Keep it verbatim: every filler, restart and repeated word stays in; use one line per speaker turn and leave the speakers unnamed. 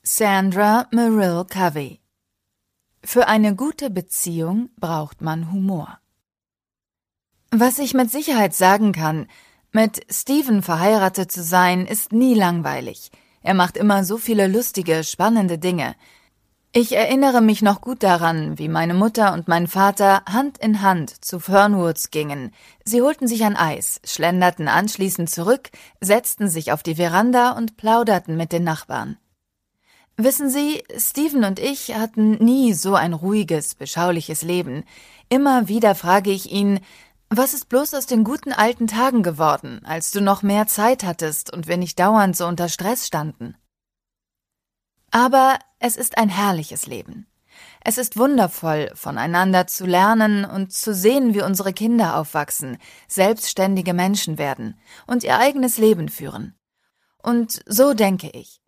Sandra Merrill Covey. Für eine gute Beziehung braucht man Humor. Was ich mit Sicherheit sagen kann, mit Steven verheiratet zu sein, ist nie langweilig. Er macht immer so viele lustige, spannende Dinge. Ich erinnere mich noch gut daran, wie meine Mutter und mein Vater Hand in Hand zu Fernwoods gingen. Sie holten sich ein Eis, schlenderten anschließend zurück, setzten sich auf die Veranda und plauderten mit den Nachbarn. Wissen Sie, Steven und ich hatten nie so ein ruhiges, beschauliches Leben. Immer wieder frage ich ihn, was ist bloß aus den guten alten Tagen geworden, als du noch mehr Zeit hattest und wir nicht dauernd so unter Stress standen? Aber es ist ein herrliches Leben. Es ist wundervoll, voneinander zu lernen und zu sehen, wie unsere Kinder aufwachsen, selbstständige Menschen werden und ihr eigenes Leben führen. Und so denke ich,